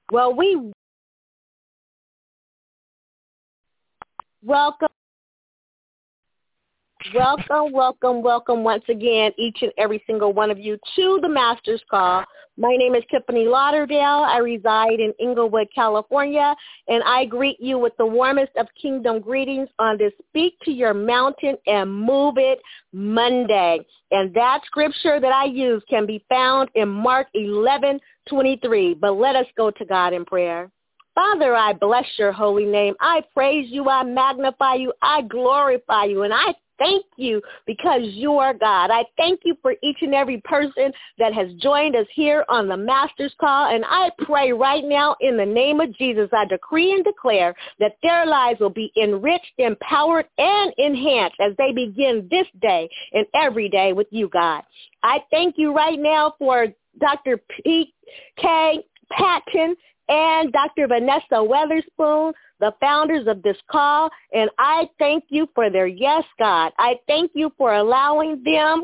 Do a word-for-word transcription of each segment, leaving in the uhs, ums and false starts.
Well, we welcome, welcome, welcome, welcome once again, each and every single one of you to the Master's Call. My name is Tiffany Lauderdale. I reside in Inglewood, California, and I greet you with the warmest of kingdom greetings on this Speak to Your Mountain and Move It Monday. And that scripture that I use can be found in Mark eleven twenty-three. But let us go to God in prayer. Father, I bless your holy name. I praise you. I magnify you. I glorify you. And I thank you because you are God. I thank you for each and every person that has joined us here on the Master's Call. And I pray right now in the name of Jesus, I decree and declare that their lives will be enriched, empowered, and enhanced as they begin this day and every day with you, God. I thank you right now for Doctor P K Patton and Doctor Vanessa Weatherspoon, the founders of this call, and I thank you for their yes, God. I thank you for allowing them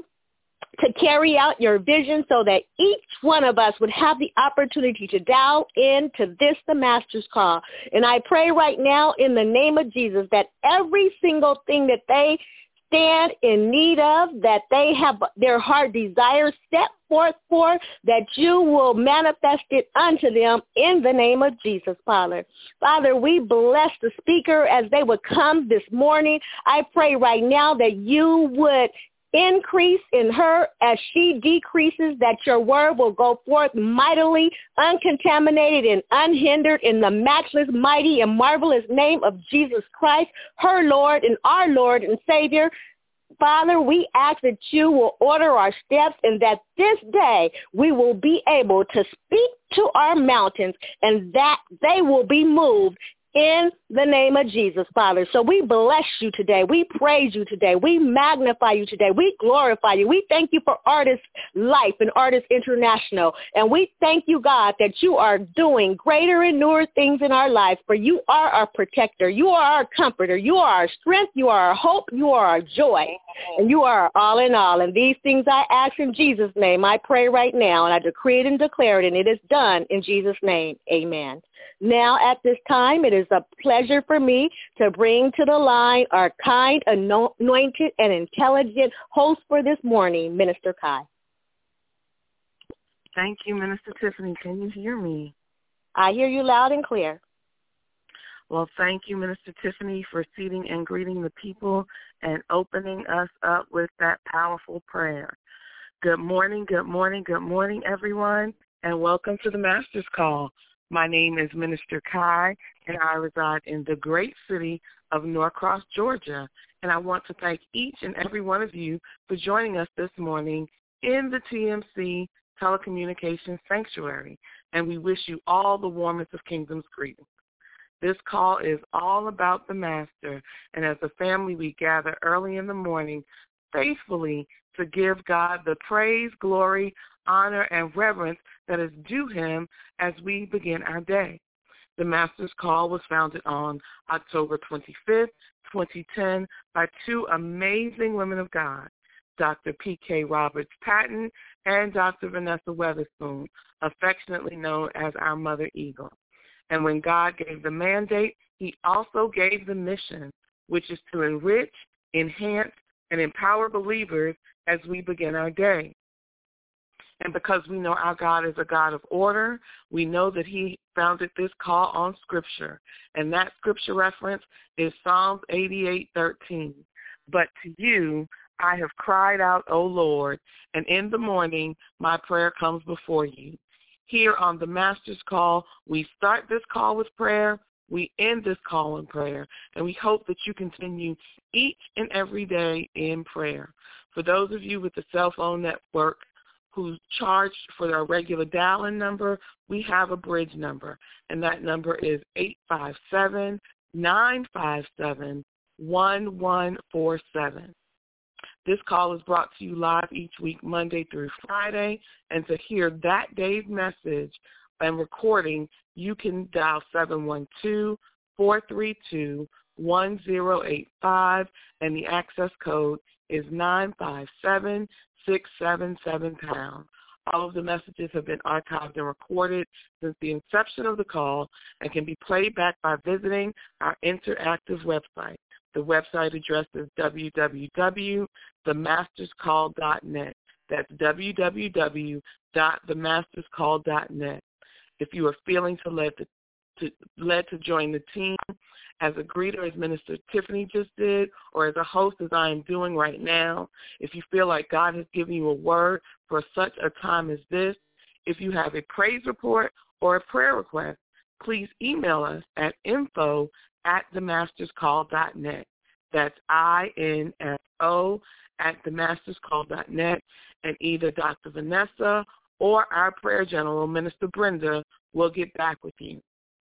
to carry out your vision so that each one of us would have the opportunity to dial into this, the Master's Call. And I pray right now in the name of Jesus that every single thing that they stand in need of, that they have their heart desires set forth for, that you will manifest it unto them in the name of Jesus, Father. Father, we bless the speaker as they would come this morning. I pray right now that you would increase in her as she decreases, that your word will go forth mightily, uncontaminated and unhindered in the matchless, mighty, and marvelous name of Jesus Christ, her Lord and our Lord and Savior. Father, we ask that you will order our steps and that this day we will be able to speak to our mountains and that they will be moved in the name of Jesus, Father. So we bless you today. We praise you today. We magnify you today. We glorify you. We thank you for Artist Life and Artist International. And we thank you, God, that you are doing greater and newer things in our lives. For you are our protector. You are our comforter. You are our strength. You are our hope. You are our joy. And you are our all in all. And these things I ask in Jesus' name. I pray right now, and I decree it and declare it, and it is done in Jesus' name. Amen. Now, at this time, it is a pleasure for me to bring to the line our kind, anointed, and intelligent host for this morning, Minister Kai. Thank you, Minister Tiffany. Can you hear me? I hear you loud and clear. Well, thank you, Minister Tiffany, for seating and greeting the people and opening us up with that powerful prayer. Good morning, good morning, good morning, everyone, and welcome to the Master's Call. My name is Minister Kai, and I reside in the great city of Norcross, Georgia. And I want to thank each and every one of you for joining us this morning in the T M C Telecommunications Sanctuary. And we wish you all the warmest of Kingdom's greetings. This call is all about the Master. And as a family, we gather early in the morning faithfully to give God the praise, glory, honor, and reverence that is due him as we begin our day. The Master's Call was founded on October twenty-fifth, twenty ten by two amazing women of God, Doctor P K Roberts Patton and Doctor Vanessa Weatherspoon, affectionately known as our Mother Eagle. And when God gave the mandate, he also gave the mission, which is to enrich, enhance, and empower believers as we begin our day. And because we know our God is a God of order, we know that he founded this call on Scripture. And that Scripture reference is Psalms eighty-eight thirteen. But to you I have cried out, O Lord, and in the morning my prayer comes before you. Here on the Master's Call, we start this call with prayer. We end this call in prayer. And we hope that you continue each and every day in prayer. For those of you with the cell phone network who charged for their regular dial-in number, we have a bridge number, and that number is eight five seven, nine five seven, one one four seven. This call is brought to you live each week, Monday through Friday, and to hear that day's message and recording, you can dial seven one two, four three two, one zero eight five, and the access code is nine five seven, six seven seven pound. All of the messages have been archived and recorded since the inception of the call and can be played back by visiting our interactive website. The website address is w w w dot the masters call dot net. That's w w w dot the masters call dot net. If you are feeling to led to, to, led to join the team as a greeter, as Minister Tiffany just did, or as a host, as I am doing right now, if you feel like God has given you a word for such a time as this, if you have a praise report or a prayer request, please email us at info at the masters call dot net. That's I N F O at the masters call dot net, and either Doctor Vanessa or our prayer general, Minister Brenda, will get back with you.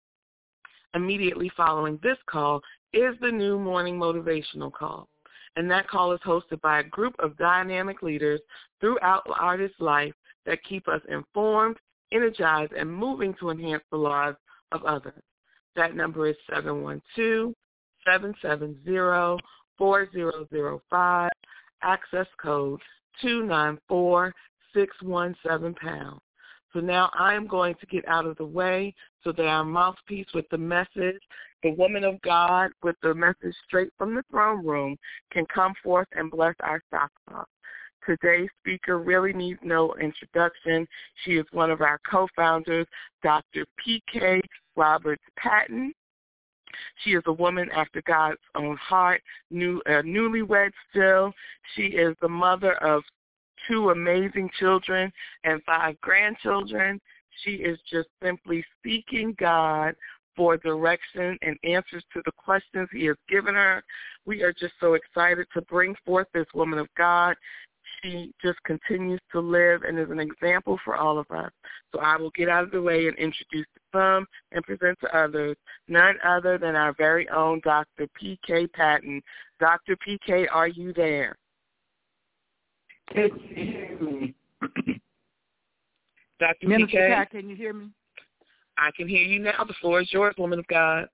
Immediately following this call is the new morning motivational call, and that call is hosted by a group of dynamic leaders throughout our this life that keep us informed, energized, and moving to enhance the lives of others. That number is seven one two, seven seven zero, four zero zero five, access code two nine four, six one seven pound. So now I am going to get out of the way so that our mouthpiece with the message, the woman of God with the message straight from the throne room, can come forth and bless our stock box. Today's speaker really needs no introduction. She is one of our co-founders, Doctor P K Roberts-Patton. She is a woman after God's own heart, new, uh, newlywed still. She is the mother of two amazing children and five grandchildren. She is just simply seeking God for direction and answers to the questions he has given her. We are just so excited to bring forth this woman of God. She just continues to live and is an example for all of us. So I will get out of the way and introduce some and present to others, none other than our very own Doctor P K Patton. Doctor P K, are you there? Can you hear me? Doctor Minister P K? Pat, can you hear me? I can hear you now. The floor is yours, woman of God.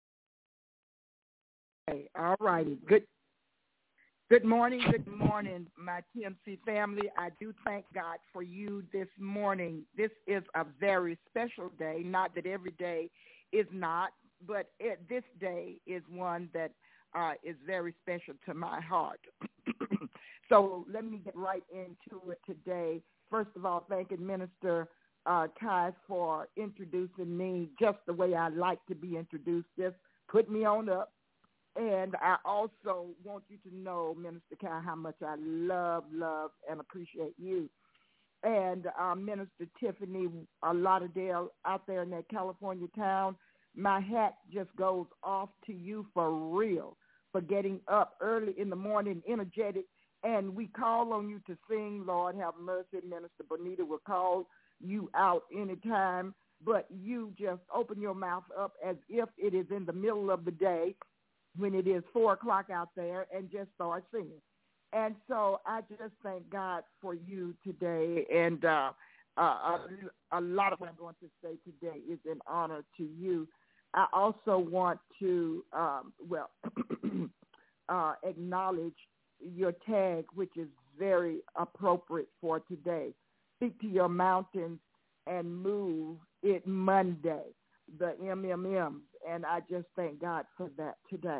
Okay, all righty. Good Good morning, good morning, my T M C family. I do thank God for you this morning. This is a very special day. Not that every day is not, but it, this day is one that uh, is very special to my heart. So let me get right into it today. First of all, thanking Minister uh, Kai for introducing me just the way I like to be introduced. Just put me on up. And I also want you to know, Minister Kai, how much I love, love, and appreciate you. And uh, Minister Tiffany uh, Lauderdale out there in that California town, my hat just goes off to you for real, for getting up early in the morning, energetic. And we call on you to sing, Lord have mercy. Minister Bonita will call you out anytime. But you just open your mouth up as if it is in the middle of the day, when it is four o'clock out there, and just start singing. And so I just thank God for you today. And uh, uh, a, a lot of what I'm going to say today is in honor to you. I also want to, um, well, uh, acknowledge your tag, which is very appropriate for today. Speak to your mountains and move it Monday, the M M Ms. And I just thank God for that today.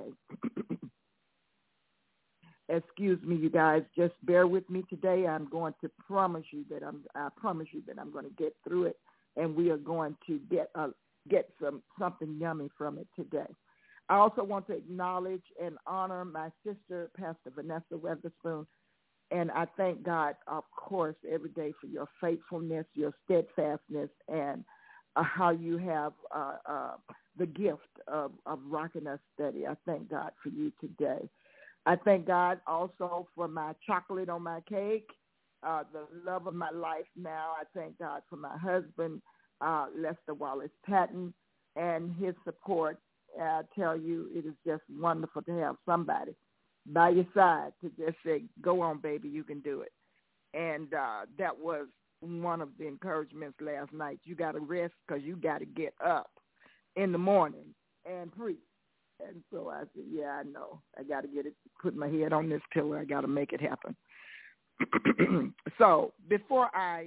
Excuse me, you guys. Just bear with me today. I'm going to promise you that I'm. I promise you that I'm going to get through it, and we are going to get uh, get some something yummy from it today. I also want to acknowledge and honor my sister, Pastor Vanessa Weatherspoon, and I thank God, of course, every day for your faithfulness, your steadfastness, and uh, how you have uh, uh, the gift of, of rocking us steady. I thank God for you today. I thank God also for my chocolate on my cake, uh, the love of my life now. I thank God for my husband, uh, Lester Wallace Patton, and his support. I tell you, it is just wonderful to have somebody by your side to just say, go on, baby, you can do it. And uh, that was one of the encouragements last night. You got to rest because you got to get up in the morning and preach. And so I said, yeah, I know. I got to get it, put my head on this pillow. I got to make it happen. So before I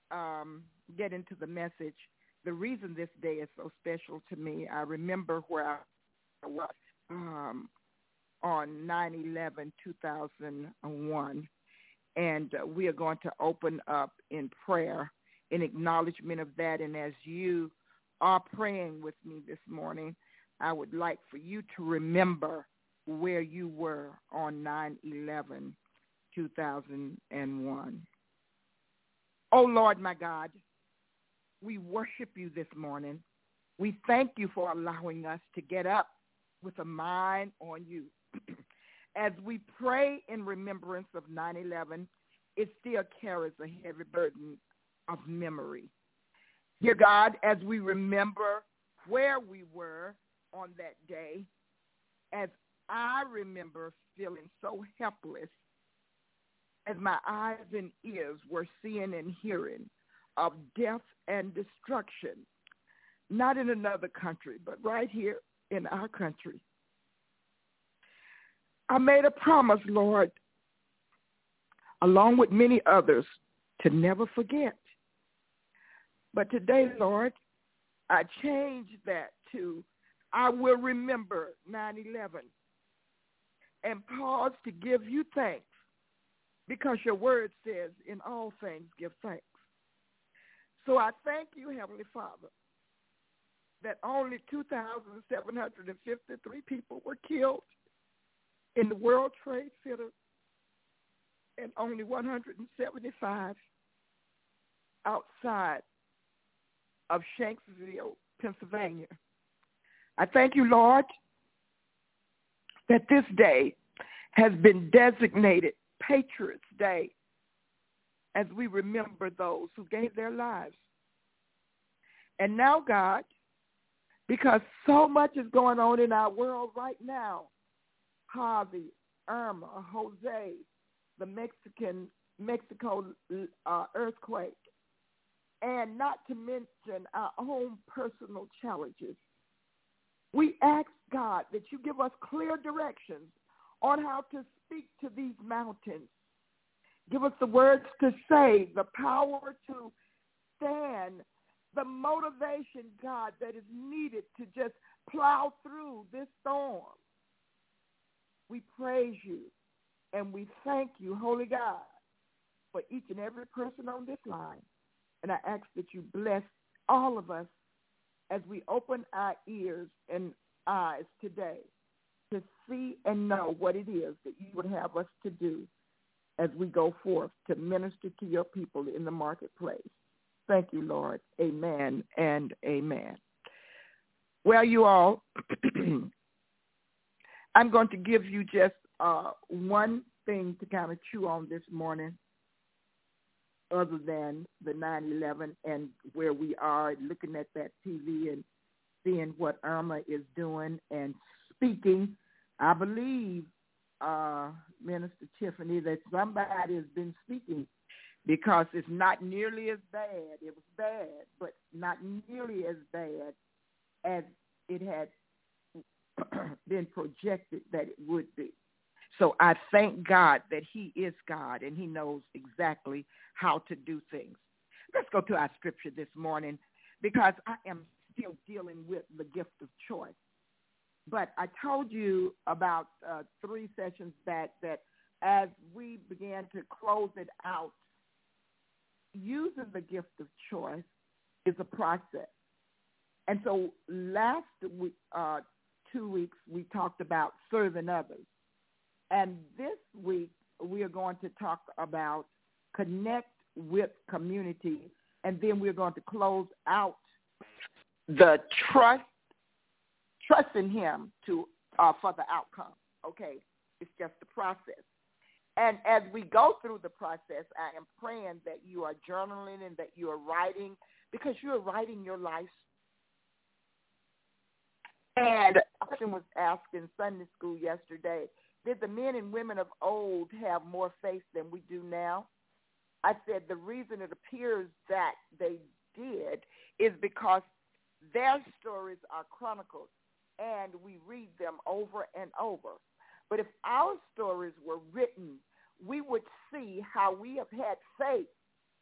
um, get into the message, the reason this day is so special to me, I remember where I was um, on nine eleven two thousand one, and uh, we are going to open up in prayer in acknowledgement of that. And as you are praying with me this morning, I would like for you to remember where you were on nine eleven two thousand one. Oh, Lord, my God, we worship you this morning. We thank you for allowing us to get up with a mind on you. As we pray in remembrance of nine eleven, it still carries a heavy burden of memory. Dear God, as we remember where we were on that day, as I remember feeling so helpless, as my eyes and ears were seeing and hearing of death and destruction, not in another country, but right here in our country. I made a promise, Lord, along with many others, to never forget. But today, Lord, I changed that to I will remember nine eleven and pause to give you thanks, because your word says in all things give thanks. So I thank you, Heavenly Father, that only two thousand seven hundred fifty-three people were killed in the World Trade Center and only one hundred seventy-five outside of Shanksville, Pennsylvania. I thank you, Lord, that this day has been designated Patriots Day as we remember those who gave their lives. And now, God, because so much is going on in our world right now, Harvey, Irma, Jose, the Mexican Mexico uh, earthquake, and not to mention our own personal challenges, we ask, God, that you give us clear directions on how to speak to these mountains. Give us the words to say, the power to stand, the motivation, God, that is needed to just plow through this storm. We praise you and we thank you, Holy God, for each and every person on this line. And I ask that you bless all of us as we open our ears and eyes today to see and know what it is that you would have us to do as we go forth to minister to your people in the marketplace. Thank you, Lord. Amen and amen. Well, you all, I'm going to give you just uh, one thing to kind of chew on this morning, other than the nine eleven and where we are looking at that T V and seeing what Irma is doing and speaking. I believe, uh, Minister Tiffany, that somebody has been speaking, because it's not nearly as bad. It was bad, but not nearly as bad as it had been projected that it would be. So I thank God that he is God and he knows exactly how to do things. Let's go to our scripture this morning, because I am still dealing with the gift of choice. But I told you about uh, three sessions back that as we began to close it out, using the gift of choice is a process. And so last week, uh, two weeks, we talked about serving others. And this week, we are going to talk about connect with community. And then we're going to close out the trust, trust in him to uh, for the outcome. Okay, it's just the process. And as we go through the process, I am praying that you are journaling and that you are writing, because you are writing your life. And a question was asked in Sunday school yesterday: did the men and women of old have more faith than we do now? I said the reason it appears that they did is because their stories are chronicled and we read them over and over. But if our stories were written, we would see how we have had faith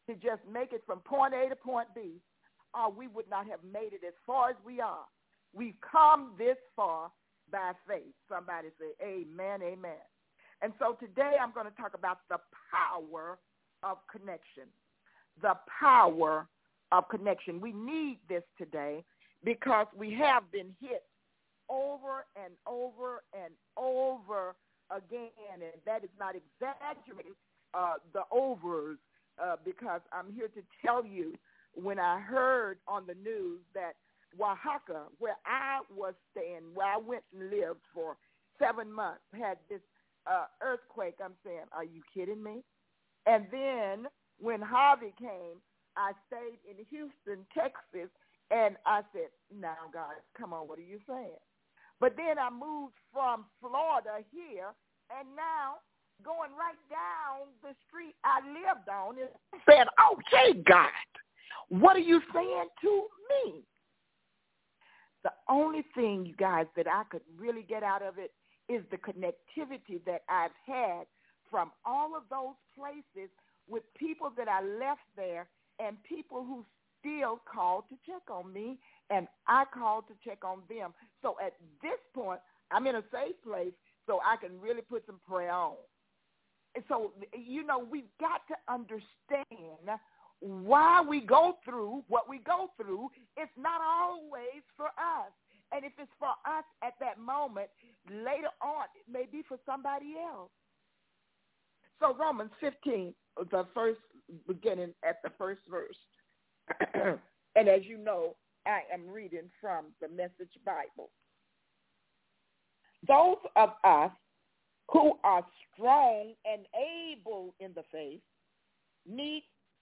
to just make it from point A to point B, or we would not have made it as far as we are. We've come this far by faith. Somebody say amen, amen. And so today I'm going to talk about the power of connection. The power of connection. We need this today because we have been hit over and over and over again, and that is not exaggerating uh, the overs uh, because I'm here to tell you when I heard on the news that Oaxaca, where I was staying, where I went and lived for seven months, had this uh, earthquake. I'm saying, are you kidding me? And then when Harvey came, I stayed in Houston, Texas, and I said, now, guys, come on, what are you saying? But then I moved from Florida here, and now going right down the street I lived on and said, okay, God, what are you saying to me? The only thing, you guys, that I could really get out of it is the connectivity that I've had from all of those places with people that I left there and people who still called to check on me, and I called to check on them. So at this point, I'm in a safe place so I can really put some prayer on. And so, you know, we've got to understand why we go through what we go through. It's not always for us. And if it's for us at that moment, later on, it may be for somebody else. So Romans fifteen, the first beginning at the first verse. And as you know, I am reading from the Message Bible. Those of us who are strong and able in the faith need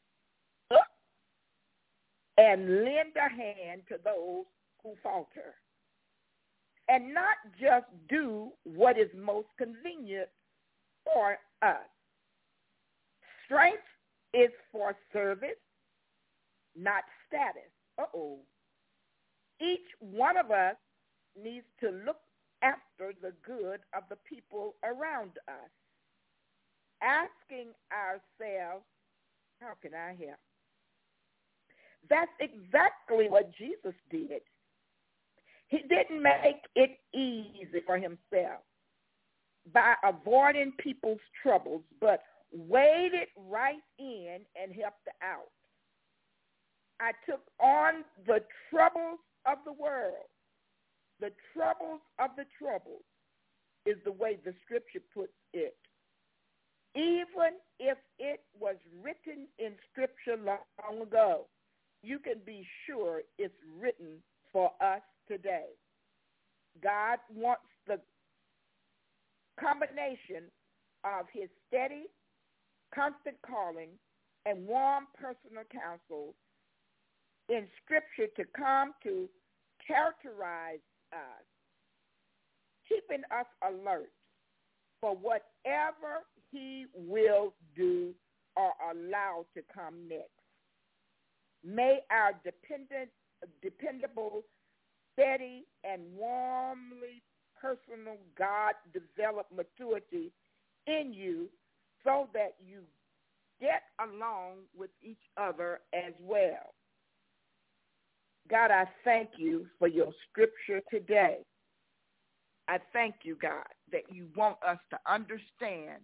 and lend a hand to those who falter, and not just do what is most convenient for us. Strength is for service, not status. Uh-oh. Each one of us needs to look after the good of the people around us, asking ourselves, how can I help? That's exactly what Jesus did. He didn't make it easy for himself by avoiding people's troubles, but waded right in and helped out. I took on the troubles of the world. The troubles of the troubles is the way the scripture puts it. Even if it was written in scripture long ago, you can be sure it's written for us today. God wants the combination of his steady, constant calling and warm personal counsel in scripture to come to characterize us, keeping us alert for whatever he will do or allow to come next. May our dependent, dependable, steady, and warmly personal God develop maturity in you so that you get along with each other as well. God, I thank you for your scripture today. I thank you, God, that you want us to understand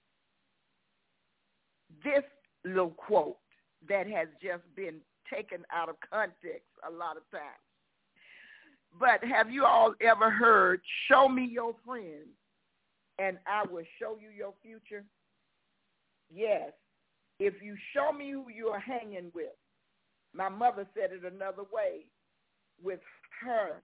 this little quote that has just been taken out of context a lot of times. But have you all ever heard, show me your friends and I will show you your future? Yes, if you show me who you are hanging with. My mother said it another way with her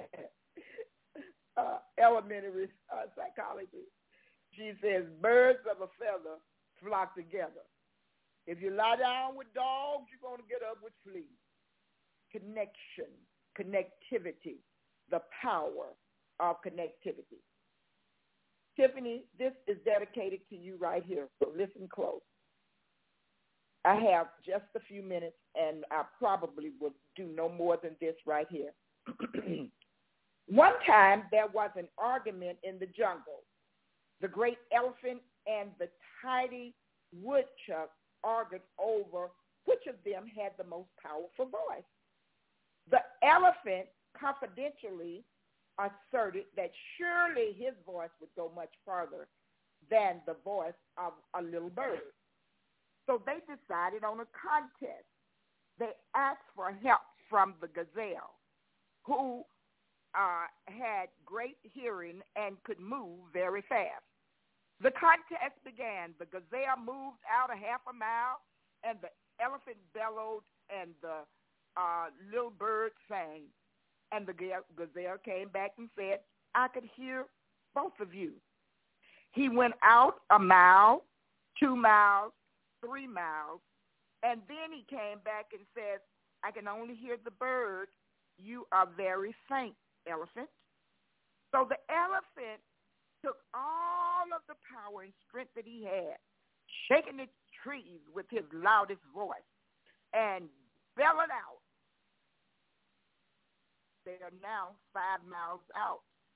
uh, elementary uh, psychology. She says, birds of a feather flock together. If you lie down with dogs, you're going to get up with fleas. Connection, connectivity, the power of connectivity. Tiffany, this is dedicated to you right here, so listen close. I have just a few minutes, and I probably will do no more than this right here. One time, there was an argument in the jungle. The great elephant and the tiny woodchuck argued over which of them had the most powerful voice. The elephant confidentially asserted that surely his voice would go much farther than the voice of a little bird. So they decided on a contest. They asked for help from the gazelle, who uh, had great hearing and could move very fast. The contest began. The gazelle moved out a half a mile, and the elephant bellowed, and the uh, little bird sang. And the gazelle came back and said, I could hear both of you. He went out a mile, two miles, three miles, and then he came back and said, I can only hear the bird. You are very faint, elephant. So the elephant took all of the power and strength that he had, shaking the trees with his loudest voice, and bellowed out. They are now five miles out.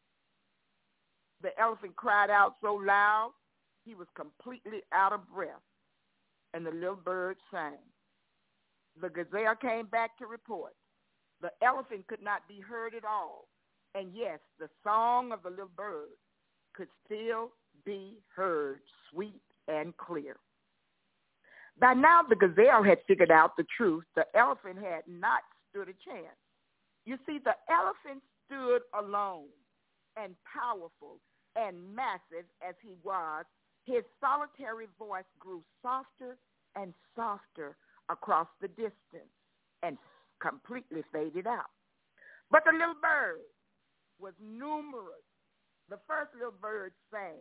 The elephant cried out so loud, he was completely out of breath, and the little bird sang. The gazelle came back to report. The elephant could not be heard at all, and yes, the song of the little bird could still be heard, sweet and clear. By now, the gazelle had figured out the truth. The elephant had not stood a chance. You see, the elephant stood alone and powerful and massive as he was. His solitary voice grew softer and softer across the distance and completely faded out. But the little bird was numerous. The first little bird sang,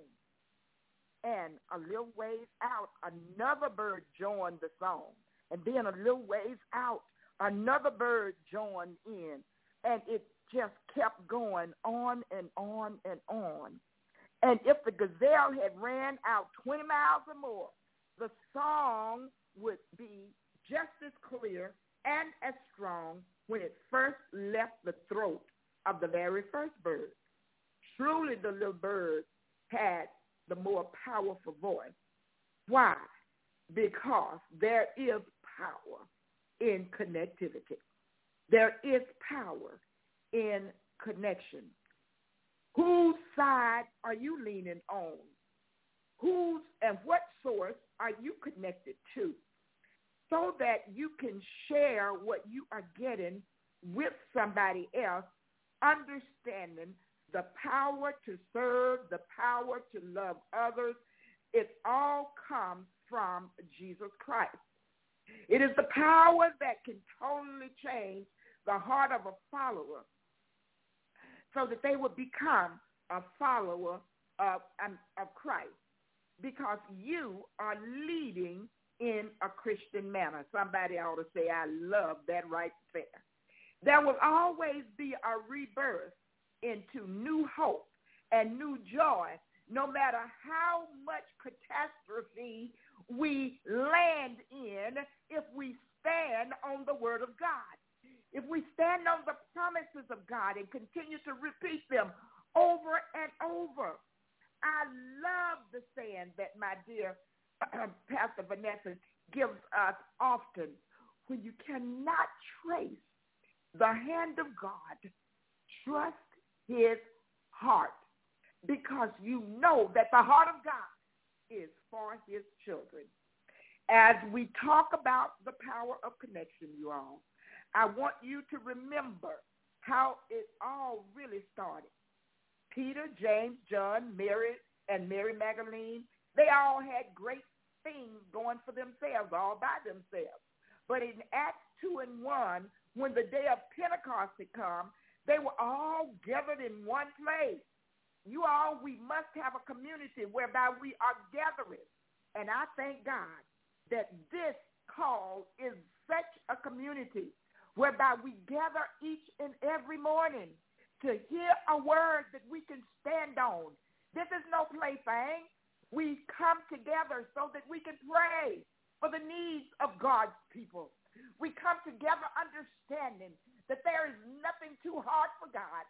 and a little ways out, another bird joined the song. And then a little ways out, another bird joined in. And it just kept going on and on and on. And if the gazelle had ran out twenty miles or more, the song would be just as clear and as strong when it first left the throat of the very first bird. Truly, the little bird had the more powerful voice. Why? Because there is power in connectivity. There is power in connection. Whose side are you leaning on? Whose and what source are you connected to? So that you can share what you are getting with somebody else, understanding the power to serve, the power to love others. It all comes from Jesus Christ. It is the power that can totally change the heart of a follower so that they will become a follower of, um, of Christ, because you are leading in a Christian manner. Somebody ought to say, I love that right there. There will always be a rebirth into new hope and new joy, no matter how much catastrophe we land in, if we stand on the word of God. If we stand on the promises of God and continue to repeat them over and over. I love the saying that my dear Pastor Vanessa gives us often. When you cannot trace the hand of God, trust his heart, because you know that the heart of God is for his children. As we talk about the power of connection, you all, I want you to remember how it all really started. Peter, James, John, Mary, and Mary Magdalene, they all had great things going for themselves, all by themselves. But in Acts two and one, when the day of Pentecost had come, they were all gathered in one place. You all, we must have a community whereby we are gathering. And I thank God that this call is such a community whereby we gather each and every morning to hear a word that we can stand on. This is no plaything. We come together so that we can pray for the needs of God's people. We come together understanding that there is nothing too hard for God.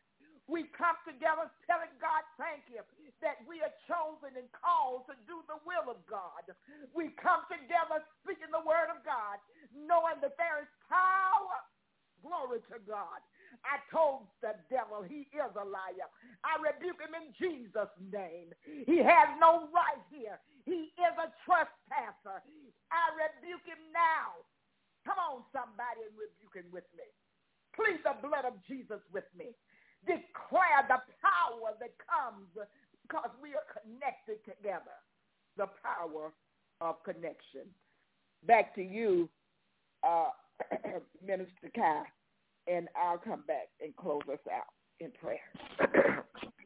We come together telling God thank you that we are chosen and called to do the will of God. We come together speaking the word of God, knowing that there is power. Glory to God. I told the devil he is a liar. I rebuke him in Jesus' name. He has no right here. He is a trespasser. I rebuke him now. Come on, somebody, and rebuke him with me. Plead the blood of Jesus with me. Declare the power that comes because we are connected together. The power of connection. Back to you, uh, Minister Kai, and I'll come back and close us out in prayer.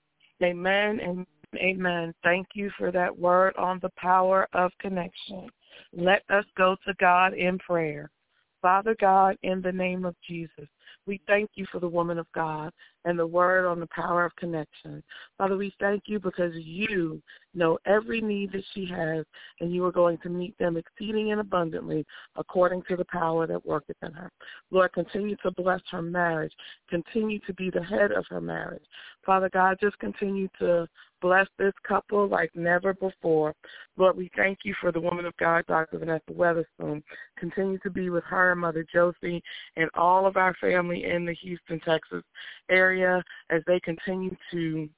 Amen and amen. Thank you for that word on the power of connection. Let us go to God in prayer. Father God, in the name of Jesus, we thank you for the woman of God and the word on the power of connection. Father, we thank you because you know every need that she has, and you are going to meet them exceeding and abundantly according to the power that worketh in her. Lord, continue to bless her marriage. Continue to be the head of her marriage. Father God, just continue to bless this couple like never before. Lord, we thank you for the woman of God, Doctor Vanessa Weatherspoon. Continue to be with her, Mother Josie, and all of our family in the Houston, Texas area as they continue to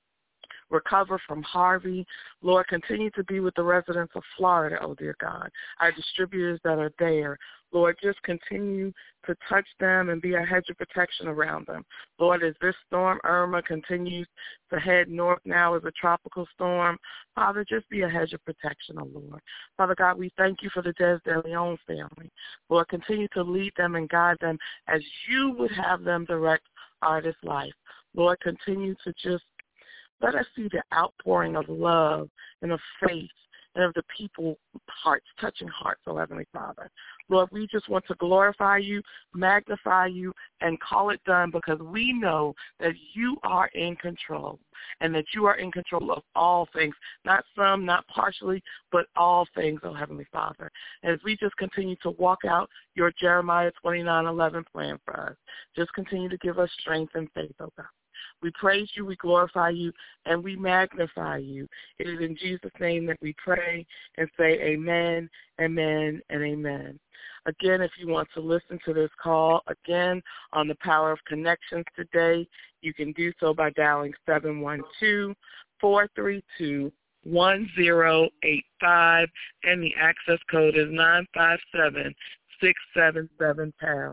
recover from Harvey. Lord, continue to be with the residents of Florida, oh dear God, our distributors that are there. Lord, just continue to touch them and be a hedge of protection around them. Lord, as this storm, Irma, continues to head north now as a tropical storm, Father, just be a hedge of protection, oh Lord. Father God, we thank you for the Des De Leon family. Lord, continue to lead them and guide them as you would have them direct artist life. Lord, continue to just let us see the outpouring of love and of faith and of the people hearts, touching hearts, oh Heavenly Father. Lord, we just want to glorify you, magnify you, and call it done because we know that you are in control and that you are in control of all things, not some, not partially, but all things, oh Heavenly Father. And as we just continue to walk out your Jeremiah twenty-nine eleven plan for us, just continue to give us strength and faith, oh God. We praise you, we glorify you, and we magnify you. It is in Jesus' name that we pray and say amen, amen, and amen. Again, if you want to listen to this call again on the power of connections today, you can do so by dialing seven one two, four three two, one zero eight five, and the access code is nine five seven, six seven seven pound.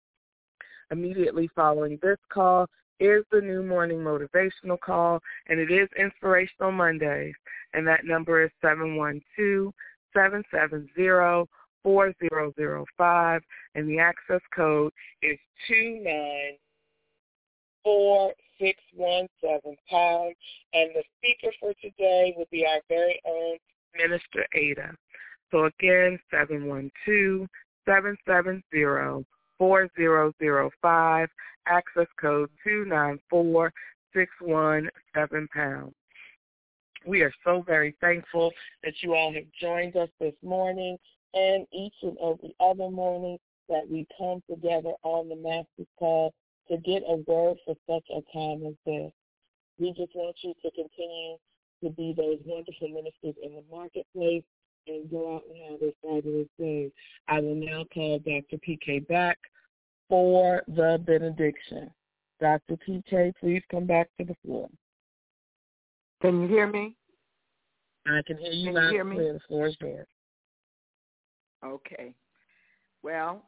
Immediately following this call is the new morning motivational call, and it is Inspirational Mondays, and that number is seven one two, seven seven zero, four zero zero five, and the access code is two nine four six one seven pound, and the speaker for today will be our very own Minister Ada. So again, seven one two, seven seven zero, four zero zero five, access code two nine four six one seven pound. We are so very thankful that you all have joined us this morning and each and every other morning that we come together on the Master's Call to get a word for such a time as this. We just want you to continue to be those wonderful ministers in the marketplace and go out and have a fabulous day. I will now call Doctor P K back for the benediction. Doctor P K, please come back to the floor. Can you hear me? I can hear you. Can you hear me? The floor is yours. Okay. Well,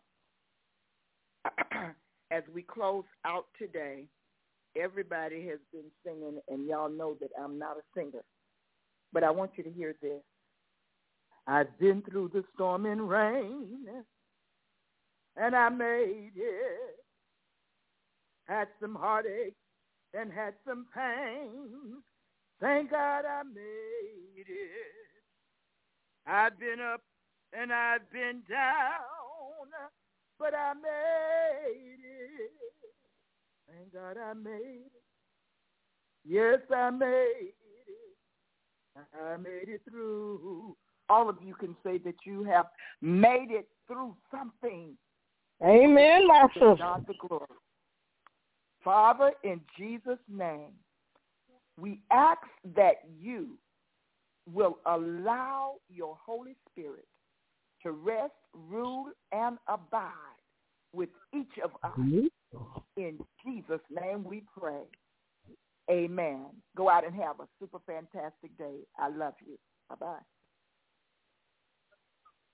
as we close out today, everybody has been singing, and y'all know that I'm not a singer. But I want you to hear this. I've been through the storm and rain, and I made it. Had some heartache and had some pain. Thank God I made it. I've been up and I've been down, but I made it. Thank God I made it. Yes, I made it. I made it through. All of you can say that you have made it through something. Amen, my sister. God the glory. Father, in Jesus' name, we ask that you will allow your Holy Spirit to rest, rule, and abide with each of us. In Jesus' name we pray. Amen. Go out and have a super fantastic day. I love you. Bye-bye.